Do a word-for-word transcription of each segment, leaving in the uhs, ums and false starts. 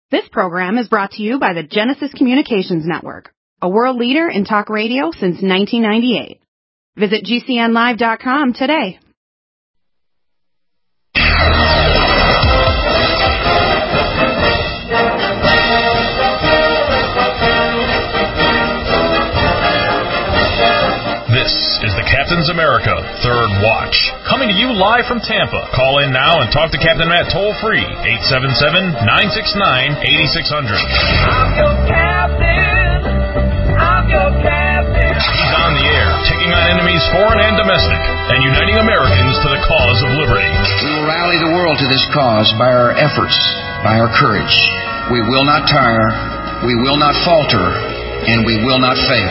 This program is brought to you by the Genesis Communications Network, a world leader in talk radio since nineteen ninety-eight. Visit G C N live dot com today. This is the Captain's America Third Watch, coming to you live from Tampa. Call in now and talk to Captain Matt toll-free, eight seven seven, nine six nine, eight six zero zero. I'm your captain. I'm your captain. He's on the air, taking on enemies foreign and domestic, and uniting Americans to the cause of liberty. We will rally the world to this cause by our efforts, by our courage. We will not tire, we will not falter, and we will not fail.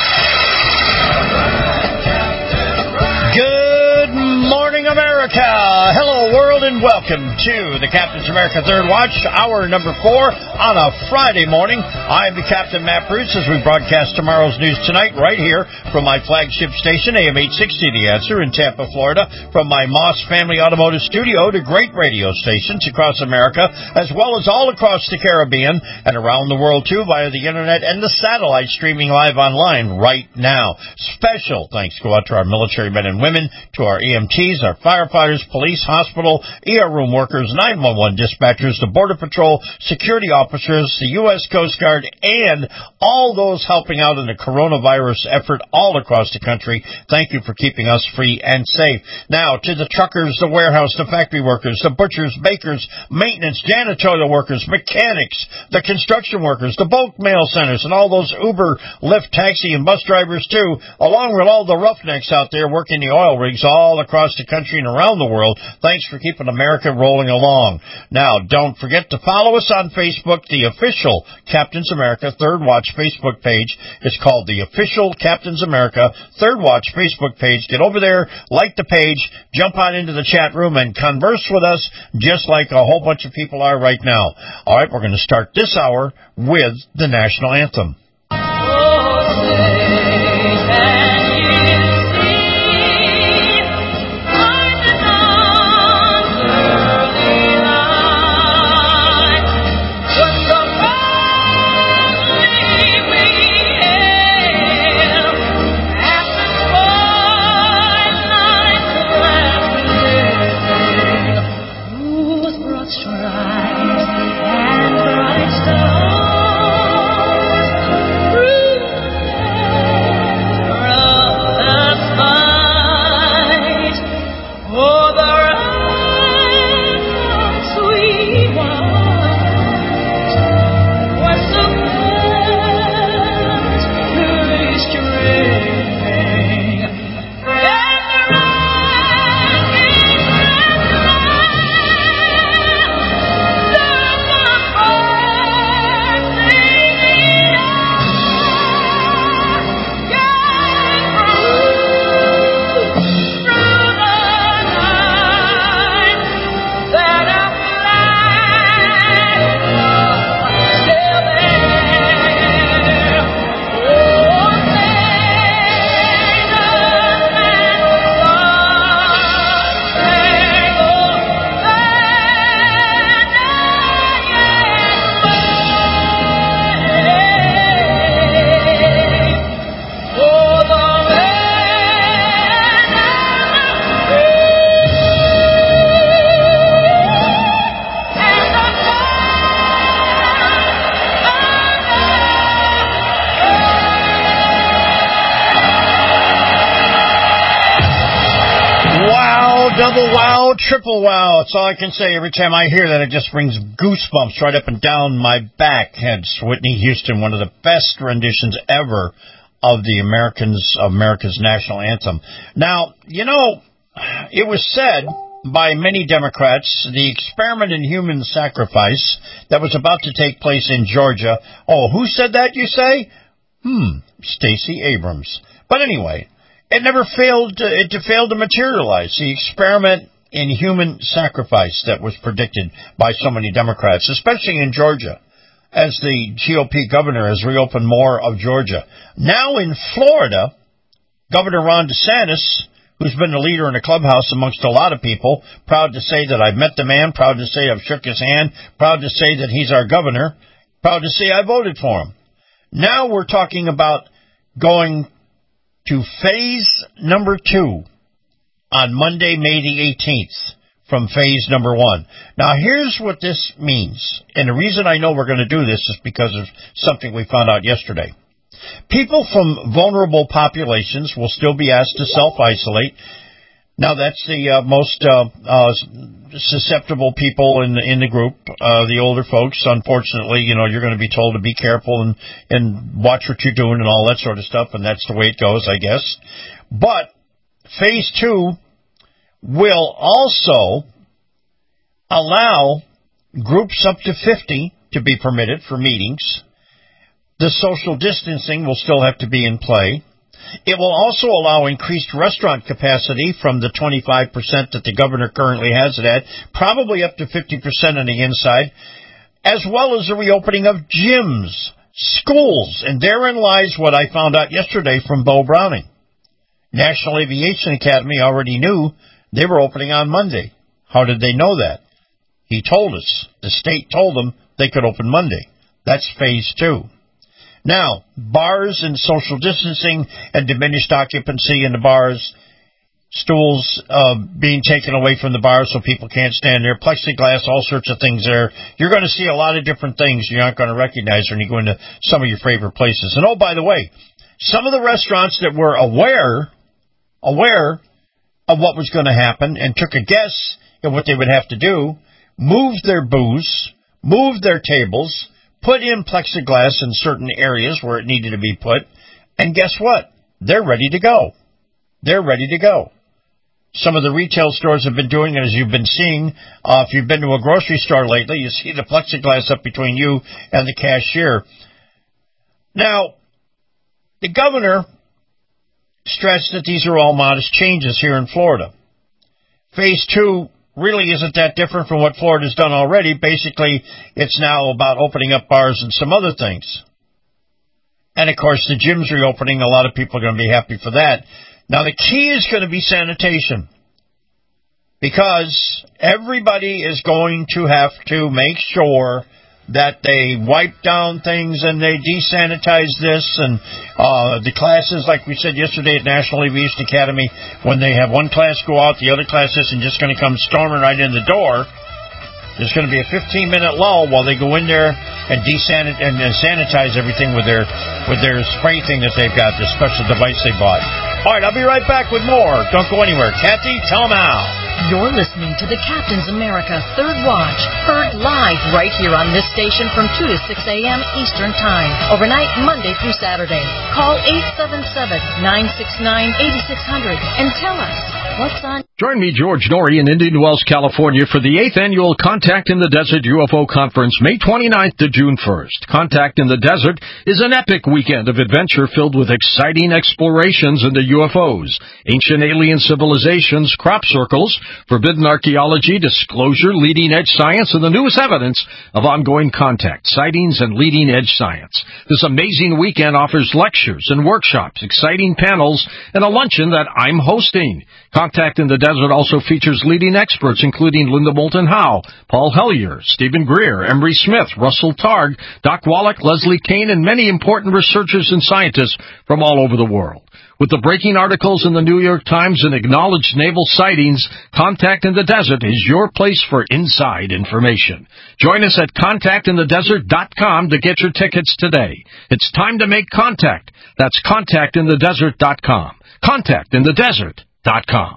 Good morning, America. Hello, world, and welcome to the Captain's America Third Watch, hour number four on a Friday morning. I am the Captain, Matt Bruce, as we broadcast tomorrow's news tonight right here from my flagship station, A M eight sixty, The Answer, in Tampa, Florida, from my Moss Family Automotive Studio to great radio stations across America, as well as all across the Caribbean and around the world, too, via the Internet and the satellite streaming live online right now. Special thanks go out to our military men and women, to our E M Ts, our firefighters, police, hospital, E R room workers, nine one one dispatchers, the Border Patrol, security officers, the U S Coast Guard, and all those helping out in the coronavirus effort all across the country. Thank you for keeping us free and safe. Now, to the truckers, the warehouse, the factory workers, the butchers, bakers, maintenance, janitorial workers, mechanics, the construction workers, the bulk mail centers, and all those Uber, Lyft, taxi, and bus drivers, too, along with all the roughnecks out there working the oil rigs all across the country and around the world. Thanks for keeping America rolling along. Now, don't forget to follow us on Facebook. The official Captain's America Third Watch Facebook page is called the official Captain's America Third Watch Facebook page. Get over there, like the page, jump on into the chat room, and converse with us just like a whole bunch of people are right now. All right, we're going to start this hour with the national anthem. Double wow, triple wow. That's all I can say. Every time I hear that, it just brings goosebumps right up and down my back. It's Whitney Houston, one of the best renditions ever of the Americans, America's national anthem. Now, you know, it was said by many Democrats, the experiment in human sacrifice that was about to take place in Georgia. Oh, who said that, you say? Hmm, Stacey Abrams. But anyway, it never failed to, it failed to materialize. The experiment in human sacrifice that was predicted by so many Democrats, especially in Georgia, as the G O P governor has reopened more of Georgia. Now in Florida, Governor Ron DeSantis, who's been a leader in the clubhouse amongst a lot of people, proud to say that I've met the man, proud to say I've shook his hand, proud to say that he's our governor, proud to say I voted for him. Now we're talking about going to phase number two on Monday, May the eighteenth, from phase number one. Now, here's what this means, and the reason I know we're going to do this is because of something we found out yesterday. People from vulnerable populations will still be asked to self-isolate. Now, that's the uh, most uh, uh, susceptible people in the, in the group, uh, the older folks. Unfortunately, you know, you're going to be told to be careful and, and watch what you're doing and all that sort of stuff, and that's the way it goes, I guess. But phase two will also allow groups up to fifty to be permitted for meetings. The social distancing will still have to be in play. It will also allow increased restaurant capacity from the twenty-five percent that the governor currently has it at, probably up to fifty percent on the inside, as well as the reopening of gyms, schools, and therein lies what I found out yesterday from Bo Browning. National Aviation Academy already knew they were opening on Monday. How did they know that? He told us. The state told them they could open Monday. That's phase two. Now, bars and social distancing and diminished occupancy in the bars, stools uh, being taken away from the bars so people can't stand there, plexiglass, all sorts of things there. You're going to see a lot of different things you aren't going to recognize when you go into some of your favorite places. And oh, by the way, some of the restaurants that were aware, aware of what was going to happen and took a guess at what they would have to do, moved their booze, moved their tables, put in plexiglass in certain areas where it needed to be put, and guess what? They're ready to go. They're ready to go. Some of the retail stores have been doing it, as you've been seeing. Uh, if you've been to a grocery store lately, you see the plexiglass up between you and the cashier. Now, the governor stressed that these are all modest changes here in Florida. Phase two really isn't that different from what Florida's done already. Basically, it's now about opening up bars and some other things. And, of course, the gym's reopening. A lot of people are going to be happy for that. Now, the key is going to be sanitation, because everybody is going to have to make sure that they wipe down things and they desanitize this. And uh, the classes, like we said yesterday at National Aviation Academy, when they have one class go out, the other class isn't just going to come storming right in the door. There's going to be a fifteen-minute lull while they go in there and desanitize and sanitize everything with their with their spray thing that they've got, this special device they bought. All right, I'll be right back with more. Don't go anywhere. Kathy, tell them how. You're listening to the Captain's America Third Watch, heard live right here on this station from two to six a.m. Eastern Time, overnight Monday through Saturday. Call eight seven seven, nine six nine, eight six zero zero and tell us what's on. Join me, George Norrie, in Indian Wells, California, for the eighth Annual Contact in the Desert U F O Conference, May twenty-ninth to June first. Contact in the Desert is an epic weekend of adventure filled with exciting explorations into U F Os, ancient alien civilizations, crop circles, forbidden archaeology, disclosure, leading-edge science, and the newest evidence of ongoing contact, sightings, and leading-edge science. This amazing weekend offers lectures and workshops, exciting panels, and a luncheon that I'm hosting. Contact in the Desert also features leading experts, including Linda Moulton Howe, Paul Hellyer, Stephen Greer, Emery Smith, Russell Targ, Doc Wallach, Leslie Kane, and many important researchers and scientists from all over the world. With the breaking articles in the New York Times and acknowledged naval sightings, Contact in the Desert is your place for inside information. Join us at contact in the desert dot com to get your tickets today. It's time to make contact. That's contact in the desert dot com. contact in the desert dot com.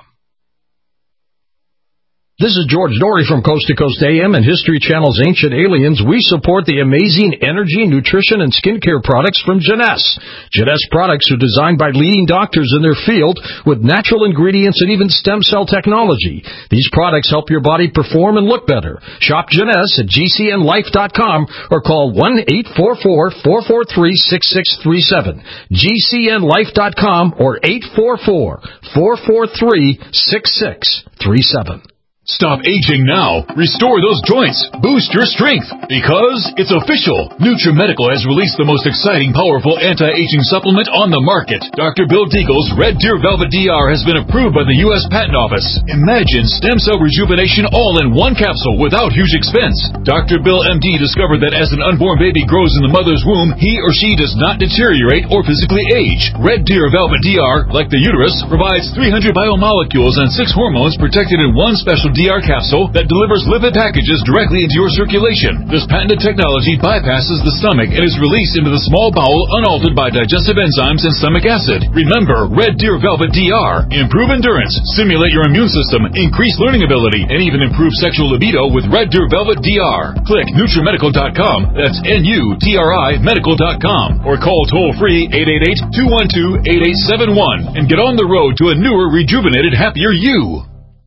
This is George Norrie from Coast to Coast A M and History Channel's Ancient Aliens. We support the amazing energy, nutrition, and skincare products from Jeunesse. Jeunesse products are designed by leading doctors in their field with natural ingredients and even stem cell technology. These products help your body perform and look better. Shop Jeunesse at G C N life dot com or call one eight four four, four four three, six six three seven. G C N life dot com or eight four four, four four three, six six three seven. Stop aging now. Restore those joints. Boost your strength. Because it's official. NutriMedical has released the most exciting, powerful anti-aging supplement on the market. Doctor Bill Deagle's Red Deer Velvet D R has been approved by the U S Patent Office. Imagine stem cell rejuvenation all in one capsule without huge expense. Doctor Bill M D discovered that as an unborn baby grows in the mother's womb, he or she does not deteriorate or physically age. Red Deer Velvet D R, like the uterus, provides three hundred biomolecules and six hormones protected in one special D R capsule that delivers lipid packages directly into your circulation. This patented technology bypasses the stomach and is released into the small bowel unaltered by digestive enzymes and stomach acid. Remember, Red Deer Velvet D R. Improve endurance, stimulate your immune system, increase learning ability, and even improve sexual libido with Red Deer Velvet D R. Click NutriMedical dot com, that's N U T R I medical dot com, or call toll-free eight eight eight, two one two, eight eight seven one and get on the road to a newer, rejuvenated, happier you.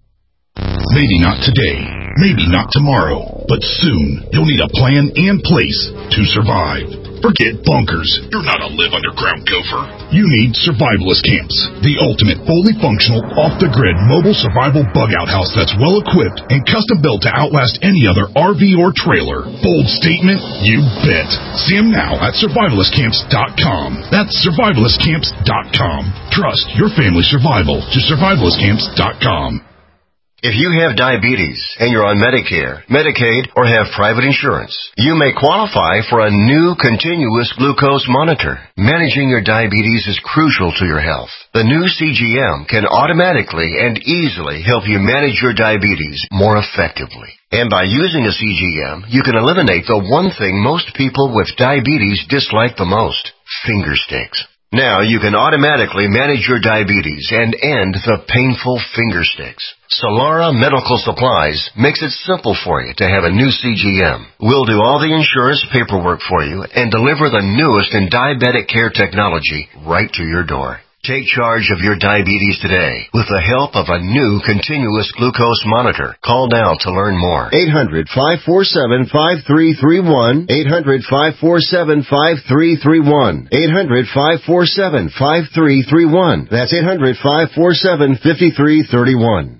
Maybe not today, maybe not tomorrow, but soon you'll need a plan and place to survive. Forget bunkers. You're not a live underground gopher. You need survivalist camps, the ultimate fully functional, off-the-grid mobile survival bug-out house that's well-equipped and custom-built to outlast any other R V or trailer. Bold statement? You bet. See them now at survivalist camps dot com. That's survivalist camps dot com. Trust your family's survival to survivalist camps dot com. If you have diabetes and you're on Medicare, Medicaid, or have private insurance, you may qualify for a new continuous glucose monitor. Managing your diabetes is crucial to your health. The new C G M can automatically and easily help you manage your diabetes more effectively. And by using a C G M, you can eliminate the one thing most people with diabetes dislike the most, finger sticks. Now you can automatically manage your diabetes and end the painful finger sticks. Solara Medical Supplies makes it simple for you to have a new C G M. We'll do all the insurance paperwork for you and deliver the newest in diabetic care technology right to your door. Take charge of your diabetes today with the help of a new continuous glucose monitor. Call now to learn more. eight hundred, five four seven, five three three one. eight hundred, five four seven, five three three one. eight hundred, five four seven, five three three one. That's eight hundred, five four seven, five three three one.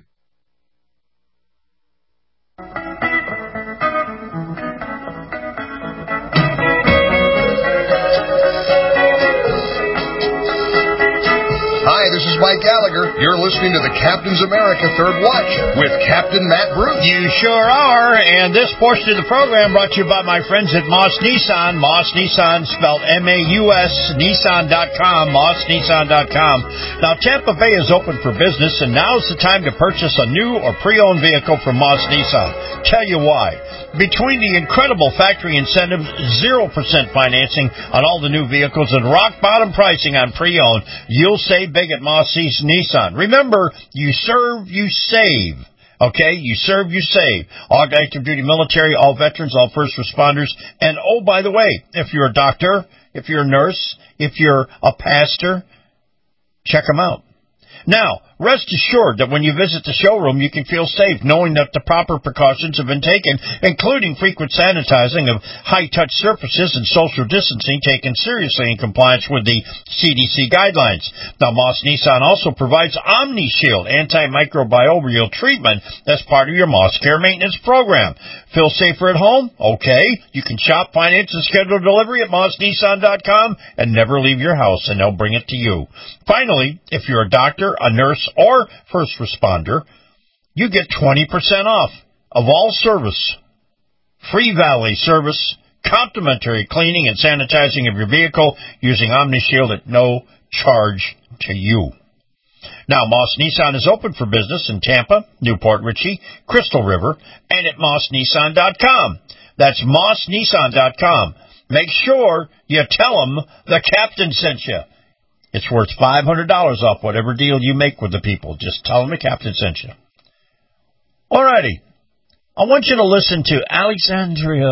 Hi, this is Mike Gallagher. You're listening to the Captain's America Third Watch with Captain Matt Bruce. You sure are, and this portion of the program brought to you by my friends at Moss Nissan. Moss Nissan, spelled M A U S, Nissan dot com, Moss Nissan dot com. Now, Tampa Bay is open for business, and now's the time to purchase a new or pre-owned vehicle from Moss Nissan. Tell you why. Between the incredible factory incentives, zero percent financing on all the new vehicles, and rock-bottom pricing on pre-owned, you'll save big at Moss Nissan. Remember, you serve, you save. Okay, you serve, you save. All active duty military, all veterans, all first responders. And oh, by the way, if you're a doctor, if you're a nurse, if you're a pastor, check them out. Now, rest assured that when you visit the showroom, you can feel safe knowing that the proper precautions have been taken, including frequent sanitizing of high-touch surfaces and social distancing taken seriously in compliance with the C D C guidelines. Now, Moss Nissan also provides OmniShield antimicrobial treatment as part of your Moss Care maintenance program. Feel safer at home? Okay. You can shop, finance, and schedule delivery at Moss Nissan dot com and never leave your house, and they'll bring it to you. Finally, if you're a doctor, a nurse, or first responder, you get twenty percent off of all service. Free valet service, complimentary cleaning and sanitizing of your vehicle using OmniShield at no charge to you. Now, Moss Nissan is open for business in Tampa, Newport Richey, Crystal River, and at Moss Nissan dot com. That's Moss Nissan dot com. Make sure you tell them the captain sent you. It's worth five hundred dollars off whatever deal you make with the people. Just tell them the captain sent you. Alrighty. I want you to listen to Alexandria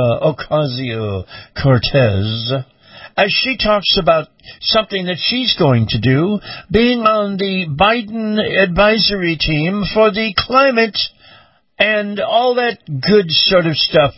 Ocasio-Cortez as she talks about something that she's going to do, being on the Biden advisory team for the climate and all that good sort of stuff.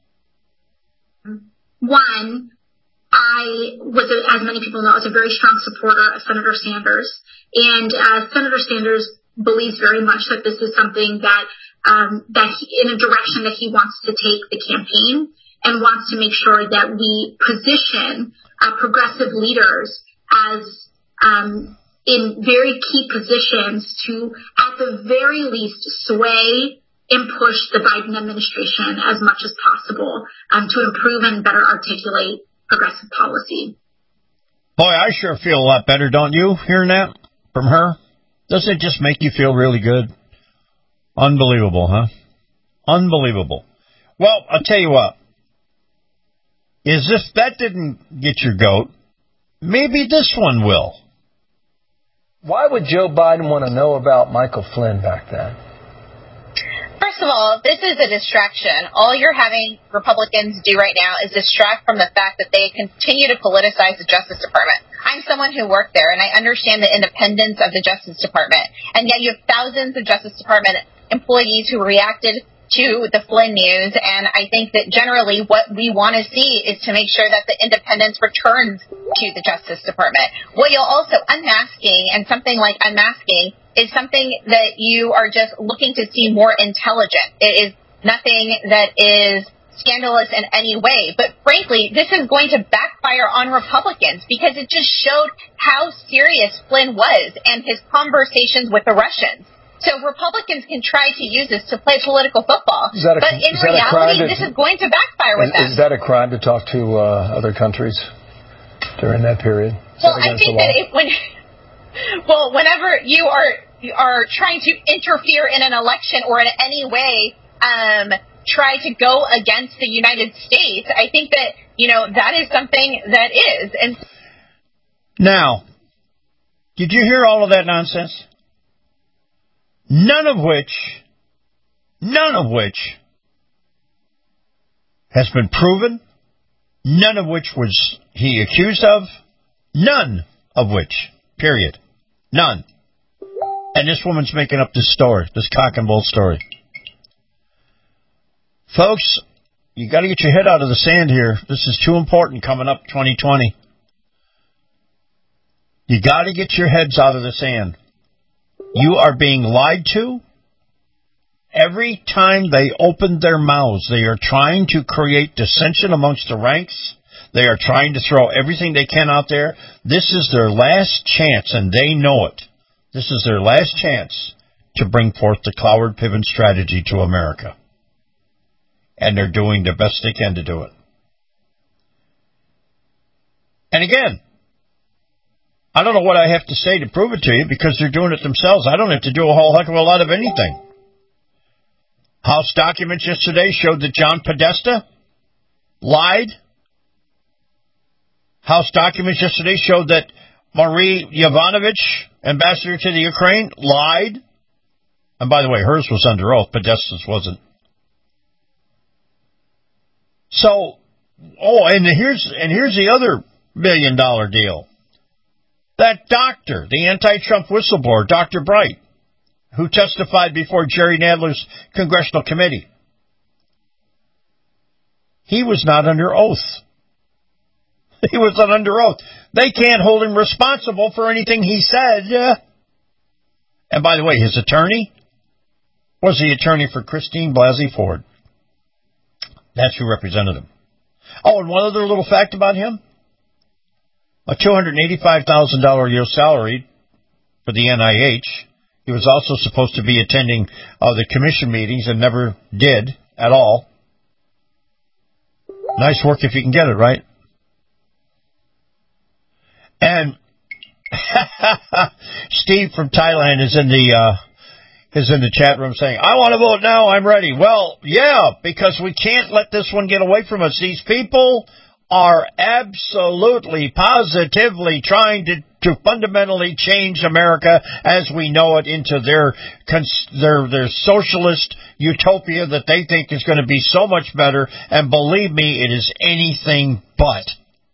One, I was, as many people know, I was a very strong supporter of Senator Sanders. And uh, Senator Sanders believes very much that this is something that um, that he, in a direction that he wants to take the campaign, and wants to make sure that we position uh, progressive leaders as um, in very key positions to, at the very least, sway and push the Biden administration as much as possible um, to improve and better articulate progressive policy. Boy, I sure feel a lot better, don't you, hearing that from her? Doesn't it just make you feel really good? Unbelievable, huh? Unbelievable. Well, I'll tell you what. Is if that didn't get your goat, maybe this one will. Why would Joe Biden want to know about Michael Flynn back then? First of all, this is a distraction. All you're having Republicans do right now is distract from the fact that they continue to politicize the Justice Department. I'm someone who worked there, and I understand the independence of the Justice Department. And yet you have thousands of Justice Department employees who reacted to the Flynn news, and I think that generally what we want to see is to make sure that the independence returns to the Justice Department. What you'll also, unmasking, and something like unmasking, is something that you are just looking to see more intelligent. It is nothing that is scandalous in any way, but frankly, this is going to backfire on Republicans because it just showed how serious Flynn was and his conversations with the Russians. So Republicans can try to use this to play political football, a, but in reality, to, this is going to backfire with is, them. Is that a crime to talk to uh, other countries during that period? Is well, that I think that if, when, well, whenever you are you are trying to interfere in an election or in any way um, try to go against the United States, I think that you know that is something that is. And now, did you hear all of that nonsense? None of which, none of which has been proven, none of which was he accused of, none of which, period, none. And this woman's making up this story, this cock and bull story. Folks, you got to get your head out of the sand here. This is too important coming up twenty twenty. You got to get your heads out of the sand. You are being lied to. Every time they open their mouths, they are trying to create dissension amongst the ranks. They are trying to throw everything they can out there. This is their last chance, and they know it. This is their last chance to bring forth the Cloward Piven strategy to America. And they're doing the best they can to do it. And again, I don't know what I have to say to prove it to you because they're doing it themselves. I don't have to do a whole heck of a lot of anything. House documents yesterday showed that John Podesta lied. House documents yesterday showed that Marie Yovanovitch, ambassador to the Ukraine, lied. And by the way, hers was under oath. Podesta's wasn't. So, oh, and here's and here's the other million dollar deal. That doctor, the anti-Trump whistleblower, Doctor Bright, who testified before Jerry Nadler's congressional committee, he was not under oath. He was not under oath. They can't hold him responsible for anything he said. And by the way, his attorney was the attorney for Christine Blasey Ford. That's who represented him. Oh, and one other little fact about him. A two hundred eighty-five thousand dollars a year salary for the N I H. He was also supposed to be attending uh, the commission meetings and never did at all. Nice work if you can get it, right? And Steve from Thailand is in the uh, is in the chat room saying, I want to vote now, I'm ready. Well, yeah, because we can't let this one get away from us. These people are absolutely, positively trying to, to fundamentally change America as we know it into their, their, their socialist utopia that they think is going to be so much better. And believe me, it is anything but.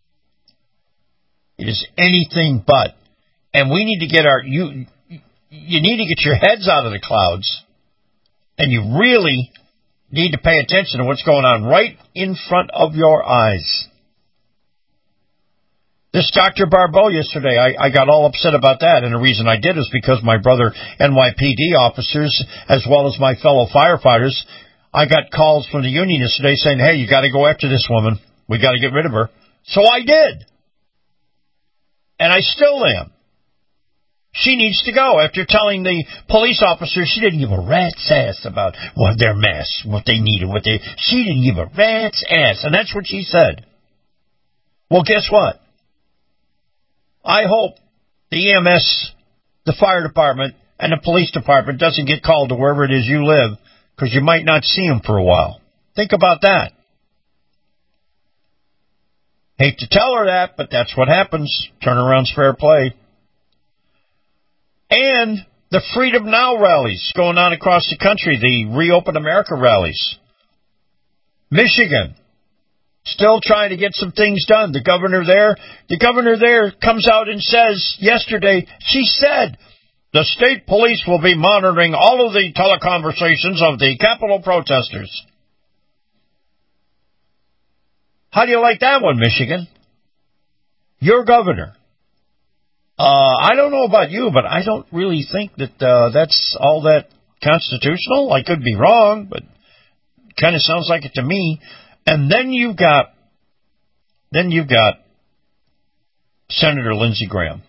It is anything but. And we need to get our, you, you need to get your heads out of the clouds. And you really need to pay attention to what's going on right in front of your eyes. This Doctor Barbeau yesterday, I, I got all upset about that, and the reason I did is because my brother N Y P D officers, as well as my fellow firefighters, I got calls from the union yesterday saying, hey, you got to go after this woman. We got to get rid of her. So I did. And I still am. She needs to go after telling the police officer she didn't give a rat's ass about what their mess, what they needed, what they... She didn't give a rat's ass, and that's what she said. Well, guess what? I hope the E M S, the fire department, and the police department doesn't get called to wherever it is you live, because you might not see them for a while. Think about that. Hate to tell her that, but that's what happens. Turnaround's fair play. And the Freedom Now rallies going on across the country, the Reopen America rallies. Michigan, still trying to get some things done. The governor there, the governor there comes out and says yesterday, she said, the state police will be monitoring all of the teleconversations of the Capitol protesters. How do you like that one, Michigan? Your governor. Uh, I don't know about you, but I don't really think that uh, that's all that constitutional. I could be wrong, but it kind of sounds like it to me. And then you've got, then you've got Senator Lindsey Graham,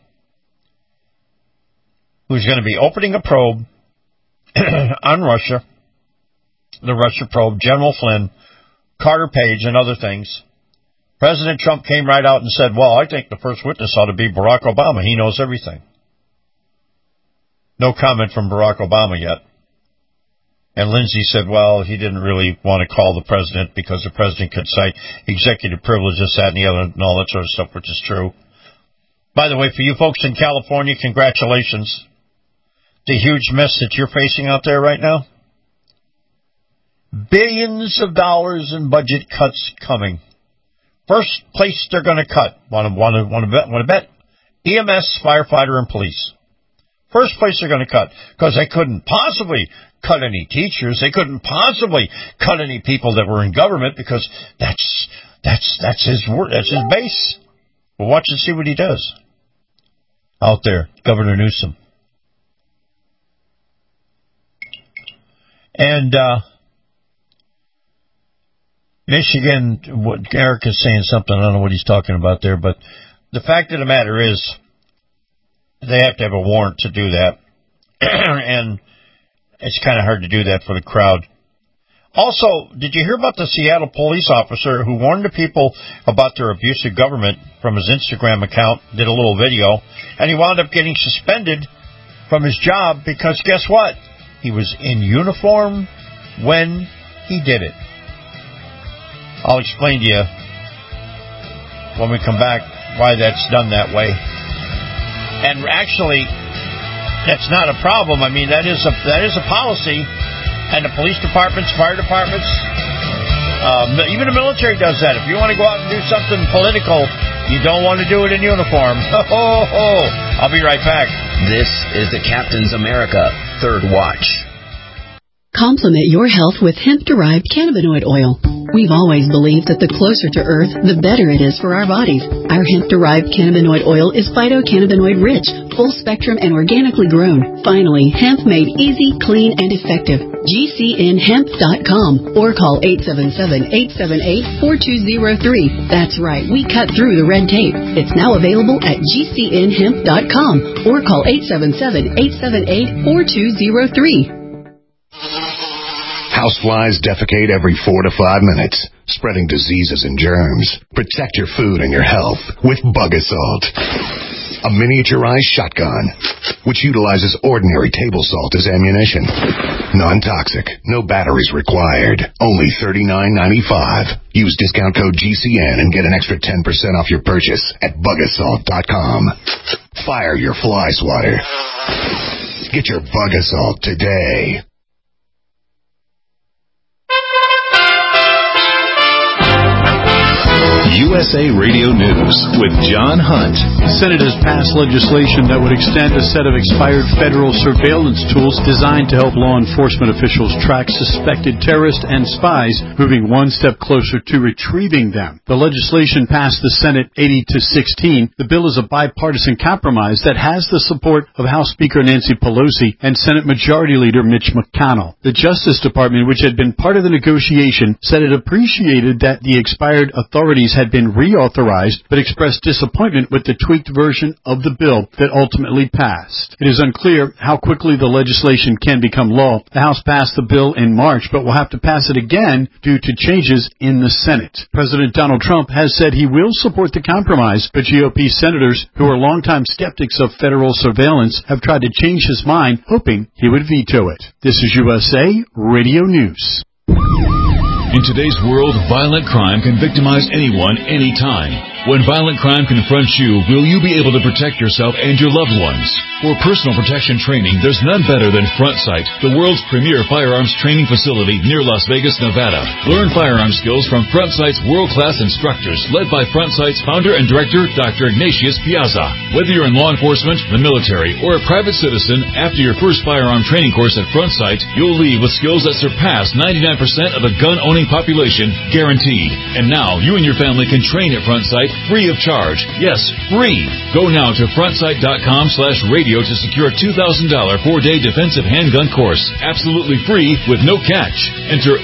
who's going to be opening a probe on Russia, the Russia probe, General Flynn, Carter Page, and other things. President Trump came right out and said, well, I think the first witness ought to be Barack Obama. He knows everything. No comment from Barack Obama yet. And Lindsey said, well, he didn't really want to call the president because the president could cite executive privileges, that, and the other, and all that sort of stuff, which is true. By the way, for you folks in California, congratulations. The huge mess that you're facing out there right now. Billions of dollars in budget cuts coming. First place they're going to cut. Want to want to want to bet? Want to bet? E M S, firefighter, and police. First place they're going to cut because they couldn't possibly cut any teachers. They couldn't possibly cut any people that were in government because that's that's that's his word. That's his base. Well, watch and see what he does out there, Governor Newsom. And uh, Michigan, what Eric is saying something, I don't know what he's talking about there, but the fact of the matter is they have to have a warrant to do that. And it's kind of hard to do that for the crowd. Also, did you hear about the Seattle police officer who warned the people about their abusive government from his Instagram account, did a little video, and he wound up getting suspended from his job because guess what? He was in uniform when he did it. I'll explain to you when we come back why that's done that way. And actually, that's not a problem. I mean, that is a that is a policy, and the police departments, fire departments, um, even the military does that. If you want to go out and do something political, you don't want to do it in uniform. Ho, ho, ho. I'll be right back. This is the Captain's America Third Watch. Complement your health with hemp-derived cannabinoid oil. We've always believed that the closer to Earth, the better it is for our bodies. Our hemp-derived cannabinoid oil is phytocannabinoid-rich, full-spectrum, and organically grown. Finally, hemp made easy, clean, and effective. G C N hemp dot com or call eight seven seven, eight seven eight, four two zero three. That's right, we cut through the red tape. It's now available at G C N hemp dot com or call eight seven seven, eight seven eight, four two zero three. Houseflies defecate every four to five minutes, spreading diseases and germs. Protect your food and your health with Bug Assault, a miniaturized shotgun which utilizes ordinary table salt as ammunition. Non-toxic, no batteries required. Only thirty-nine ninety-five. Use discount code G C N and get an extra ten percent off your purchase at bug assault dot com. Fire your fly swatter. Get your Bug Assault today. U S A Radio News with John Hunt. The Senate has passed legislation that would extend a set of expired federal surveillance tools designed to help law enforcement officials track suspected terrorists and spies, moving one step closer to retrieving them. The legislation passed the Senate eighty to sixteen. The bill is a bipartisan compromise that has the support of House Speaker Nancy Pelosi and Senate Majority Leader Mitch McConnell. The Justice Department, which had been part of the negotiation, said it appreciated that the expired authorities had been reauthorized, but expressed disappointment with the tweaked version of the bill that ultimately passed. It is unclear how quickly the legislation can become law. The House passed the bill in March, but will have to pass it again due to changes in the Senate. President Donald Trump has said he will support the compromise, but G O P senators, who are longtime skeptics of federal surveillance, have tried to change his mind, hoping he would veto it. This is U S A Radio News. In today's world, violent crime can victimize anyone, anytime. When violent crime confronts you, will you be able to protect yourself and your loved ones? For personal protection training, there's none better than Front Sight, the world's premier firearms training facility near Las Vegas, Nevada. Learn firearm skills from Front Sight's world-class instructors, led by Front Sight's founder and director, Doctor Ignatius Piazza. Whether you're in law enforcement, the military, or a private citizen, after your first firearm training course at Front Sight, you'll leave with skills that surpass ninety-nine percent of the gun-owning population, guaranteed. And now, you and your family can train at Front Sight free of charge. Yes, free. Go now to frontsight.com slash radio to secure a two thousand dollars four-day defensive handgun course. Absolutely free with no catch. Enter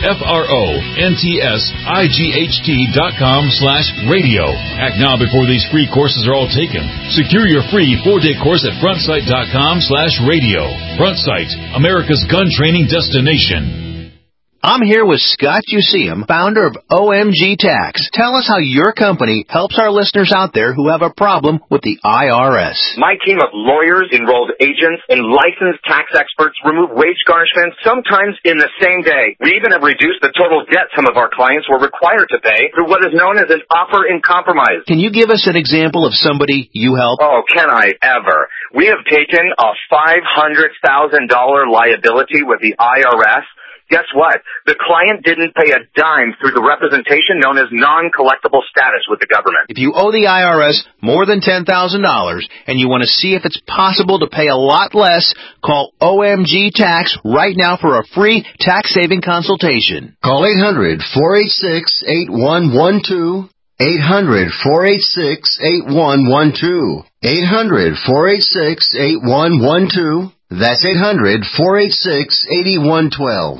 F-R-O-N-T-S-I-G-H-T dot com slash radio. Act now before these free courses are all taken. Secure your free four-day course at frontsight.com slash radio. Front Sight, America's gun training destination. I'm here with Scott Useum, founder of O M G Tax. Tell us how your company helps our listeners out there who have a problem with the I R S. My team of lawyers, enrolled agents, and licensed tax experts remove wage garnishments sometimes in the same day. We even have reduced the total debt some of our clients were required to pay through what is known as an offer in compromise. Can you give us an example of somebody you help? Oh, can I ever? We have taken a five hundred thousand dollars liability with the I R S. Guess what? The client didn't pay a dime through the representation known as non-collectible status with the government. If you owe the I R S more than ten thousand dollars and you want to see if it's possible to pay a lot less, call O M G Tax right now for a free tax-saving consultation. Call eight hundred, four eight six, eight one one two. eight hundred, four eight six, eight one one two. eight hundred, four eight six, eight one one two. That's eight hundred, four eight six, eight one one two.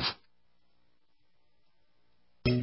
This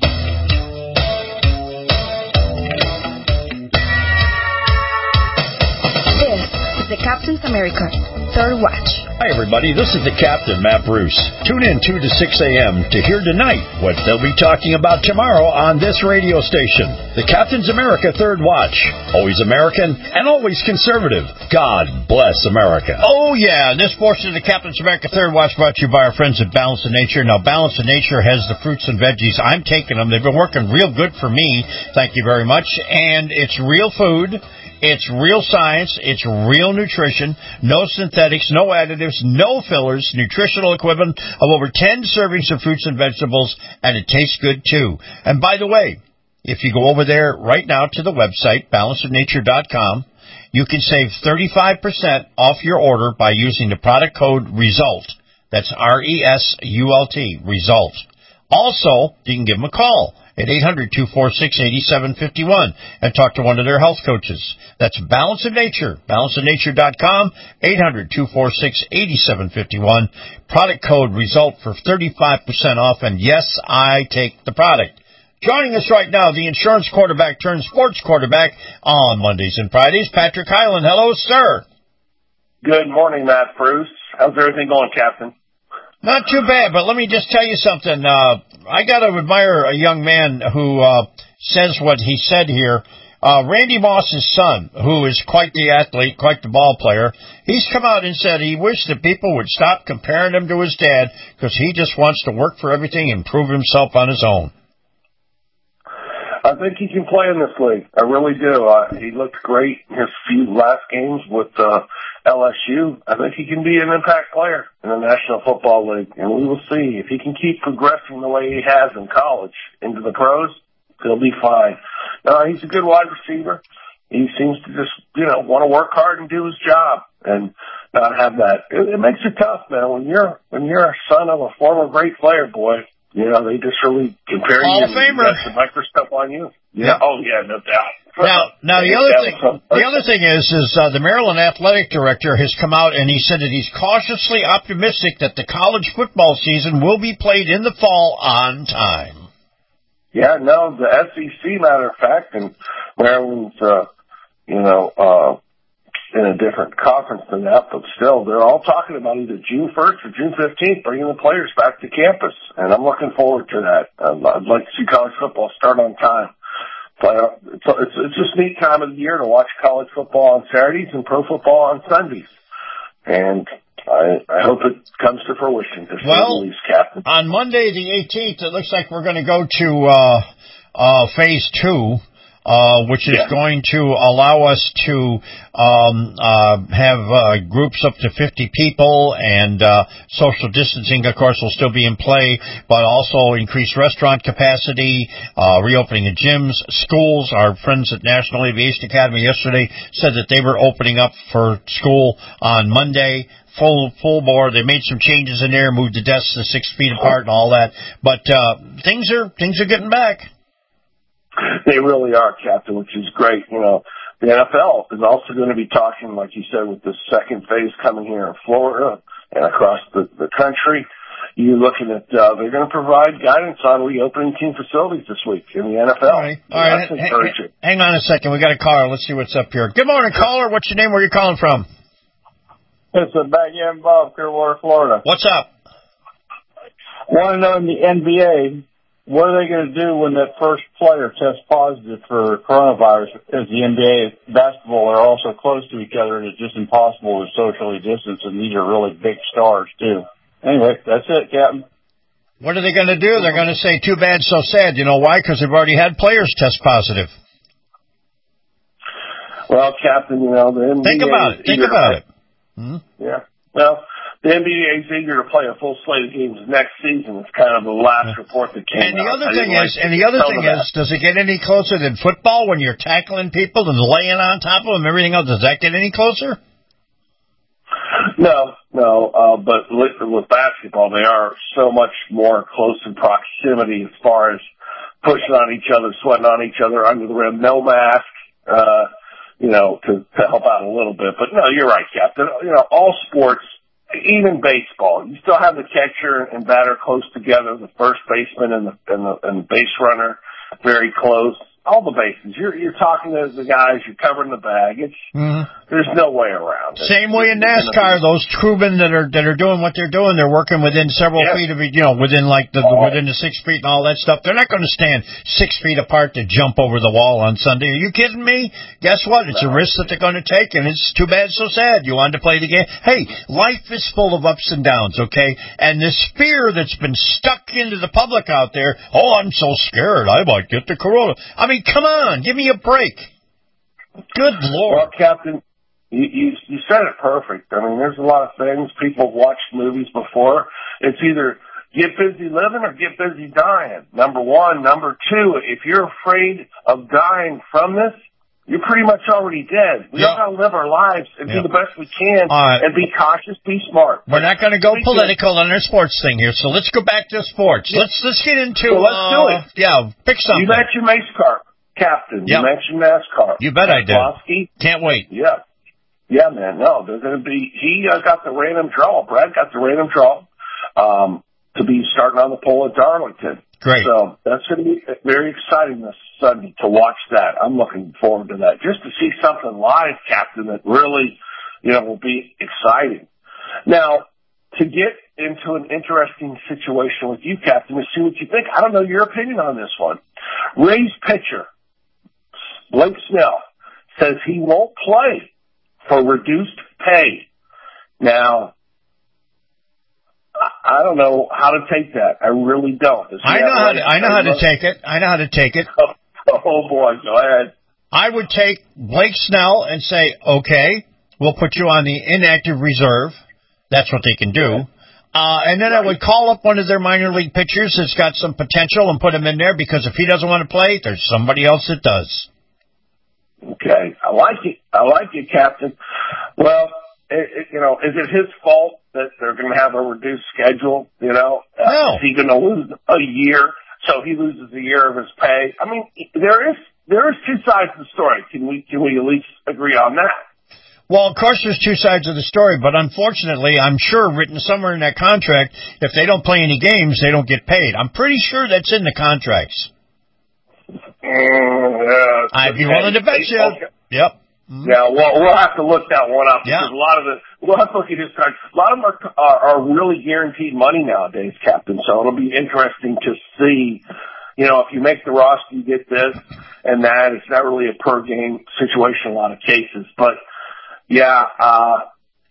is the Captain's America Third Watch. Hi, everybody. This is the Captain, Matt Bruce. Tune in two to six a.m. to hear tonight what they'll be talking about tomorrow on this radio station. The Captain's America Third Watch. Always American and always conservative. God bless America. Oh, yeah. This portion of the Captain's America Third Watch brought to you by our friends at Balance of Nature. Now, Balance of Nature has the fruits and veggies. I'm taking them. They've been working real good for me. Thank you very much. And it's real food. It's real science. It's real nutrition. No synthetics, no additives, no fillers. Nutritional equivalent of over ten servings of fruits and vegetables, and it tastes good too. And by the way, if you go over there right now to the website, balance of nature dot com, you can save thirty-five percent off your order by using the product code RESULT. That's R E S U L T, RESULT. Also, you can give them a call at eight hundred, two four six, eight seven five one and talk to one of their health coaches. That's Balance of Nature, balance of nature dot com, eight hundred, two four six, eight seven five one. Product code RESULT for thirty-five percent off, and yes, I take the product. Joining us right now, the insurance quarterback turned sports quarterback on Mondays and Fridays, Patrick Hyland. Hello, sir. Good morning, Matt Bruce. How's everything going, Captain? Not too bad, but let me just tell you something. Uh, I got to admire a young man who uh, says what he said here. Uh, Randy Moss's son, who is quite the athlete, quite the ball player, he's come out and said he wished that people would stop comparing him to his dad because he just wants to work for everything and prove himself on his own. I think he can play in this league. I really do. Uh, he looked great in his few last games with uh, L S U. I think he can be an impact player in the National Football League, and we will see if he can keep progressing the way he has in college into the pros. He'll be fine. No, he's a good wide receiver. He seems to just, you know, want to work hard and do his job and not have that. It, it makes it tough, man. When you're when you're a son of a former great player, boy, you know, they just really compare Hall you. of Famer. That's the microscope on you. Yeah. Oh, yeah, no doubt. Now, now the other thing, the other thing is, is uh, the Maryland athletic director has come out and he said that he's cautiously optimistic that the college football season will be played in the fall on time. Yeah, no, the S E C, matter of fact, and Maryland's, uh, you know, uh, in a different conference than that, but still, they're all talking about either June first or June fifteenth, bringing the players back to campus, and I'm looking forward to that. I'd, I'd like to see college football start on time. But it's, it's, it's just a neat time of the year to watch college football on Saturdays and pro football on Sundays. And I, I hope it comes to fruition. To well, least, Captain. On Monday the eighteenth, it looks like we're going to go to uh, uh, phase two. Uh, which is yeah. going to allow us to um, uh, have uh, groups up to fifty people, and uh, social distancing, of course, will still be in play, but also increased restaurant capacity, uh, reopening of gyms, schools. Our friends at National Aviation Academy yesterday said that they were opening up for school on Monday. Full full board. They made some changes in there, moved the desks to six feet apart and all that, but uh, things are things are getting back. They really are, Captain, which is great. You know, the N F L is also going to be talking, like you said, with the second phase coming here in Florida and across the, the country. You're looking at, uh, they're going to provide guidance on reopening team facilities this week in the N F L. All right. All right. H- h- hang on a second. We got a caller. Let's see what's up here. Good morning, caller. What's your name? Where are you calling from? It's a Baggy Bob, Clearwater, Florida. What's up? Want to know in the N B A, what are they going to do when that first player tests positive for coronavirus? Because the N B A basketball are also close to each other, and it's just impossible to socially distance, and these are really big stars, too. Anyway, that's it, Captain. What are they going to do? They're going to say, too bad, so sad. You know why? Because they've already had players test positive. Well, Captain, you know, the N B A... Think about it. Think about it. Hmm? Yeah. Well... The N B A is eager to play a full slate of games next season. It's kind of the last report that came out. And the other thing is, and the other thing is, does it get any closer than football when you're tackling people and laying on top of them, everything else? Does that get any closer? No, no. Uh, but with basketball, they are so much more close in proximity as far as pushing on each other, sweating on each other under the rim, no mask, uh, you know, to, to help out a little bit. But no, you're right, Captain. You know, all sports, even baseball, you still have the catcher and batter close together, the first baseman and the, and the, and the base runner very close. All the bases. You're you're talking to the guys. You're covering the bag. It's mm-hmm. There's no way around it. Same way in NASCAR. Those crewmen that are that are doing what they're doing, they're working within several yeah. feet of each, you know, within like the oh. within the six feet and all that stuff. They're not going to stand six feet apart to jump over the wall on Sunday. Are you kidding me? Guess what? It's no. a risk that they're going to take, and it's too bad, so sad. You wanted to play the game. Hey, life is full of ups and downs, okay? And this fear that's been stuck into the public out there. Oh, I'm so scared. I might get the corona. I mean. I mean, come on, give me a break. Good Lord. Well, Captain, you, you, you said it perfect. I mean, there's a lot of things. People have watched movies before. It's either get busy living or get busy dying. Number one. Number two, if you're afraid of dying from this, you're pretty much already dead. We yep. all got to live our lives and yep. do the best we can uh, and be cautious, be smart. We're not going to go political on our sports thing here, so let's go back to sports. Yeah. Let's let's get into. Well, let's uh, do it. Yeah, pick something. You mentioned NASCAR, Captain. Yep. You mentioned NASCAR. You bet I did. Klosky. Can't wait. Yeah, yeah, man. No, they're going to be. He uh, got the random draw. Brad got the random draw um, to be starting on the pole at Darlington. Great. So that's going to be very exciting this Sunday to watch that. I'm looking forward to that. Just to see something live, Captain, that really, you know, will be exciting. Now, to get into an interesting situation with you, Captain, to see what you think. I don't know your opinion on this one. Rays pitcher, Blake Snell, says he won't play for reduced pay. Now, I don't know how to take that. I really don't. I know how to, I know how to take it. I know how to take it. Oh, oh, boy, go ahead. I would take Blake Snell and say, okay, we'll put you on the inactive reserve. That's what they can do. Uh, and then I would call up one of their minor league pitchers that's got some potential and put him in there, because if he doesn't want to play, there's somebody else that does. Okay, I like it. I like it, Captain. Well, it, it, you know, is it his fault that they're going to have a reduced schedule? You know, no. uh, is he going to lose a year? So he loses a year of his pay. I mean, there is there is two sides of the story. Can we can we at least agree on that? Well, of course, there's two sides of the story, but unfortunately, I'm sure written somewhere in that contract, if they don't play any games, they don't get paid. I'm pretty sure that's in the contracts. Mm, uh, I'd be willing to bet you. Okay. Yep. Mm-hmm. Yeah, well, we'll have to look that one up, because yeah. a lot of the we'll have to look at his contract. A lot of them are, are are really guaranteed money nowadays, Captain. So it'll be interesting to see. You know, if you make the roster, you get this and that. It's not really a per game situation in a lot of cases, but. Yeah, uh,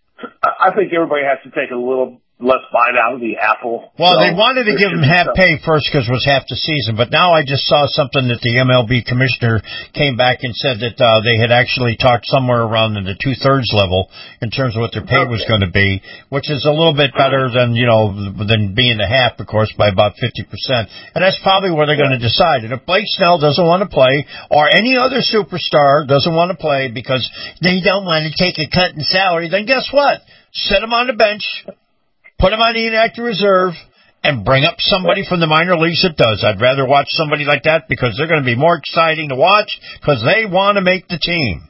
I think everybody has to take a little less bite out of the apple. Well, so they wanted to give him half pay first because it was half the season, but now I just saw something that the M L B commissioner came back and said that uh, they had actually talked somewhere around in the two-thirds level in terms of what their pay okay. was going to be, which is a little bit better than, you know, than being the half, of course, by about fifty percent. And that's probably where they're going to decide. And if Blake Snell doesn't want to play, or any other superstar doesn't want to play because they don't want to take a cut in salary, then guess what? Set him on the bench, put him on the inactive reserve, and bring up somebody from the minor leagues that does. I'd rather watch somebody like that because they're going to be more exciting to watch because they want to make the team.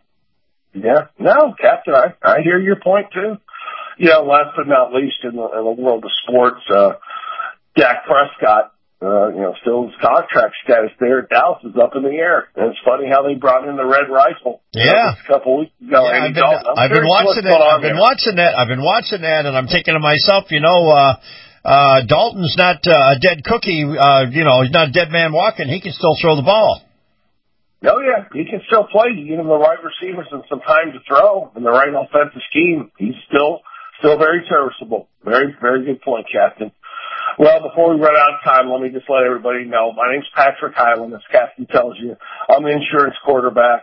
Yeah, no, Captain, I, I hear your point too. You know, last but not least in the, in the world of sports, uh, Dak Prescott, uh, you know, still his contract status there at Dallas is up in the air. And it's funny how they brought in the Red Rifle. Yeah. Know, a couple weeks ago. Yeah, I've been, I've been watching it. I've been there. watching that. I've been watching that, and I'm thinking to myself, you know, uh, uh, Dalton's not uh, a dead cookie. Uh, you know, he's not a dead man walking. He can still throw the ball. Oh, yeah. He can still play. You give him the right receivers and some time to throw and the right offensive scheme. He's still, still very serviceable. Very, very good point, Captain. Well, before we run out of time, let me just let everybody know. My name's Patrick Hyland, as Captain tells you. I'm the insurance quarterback.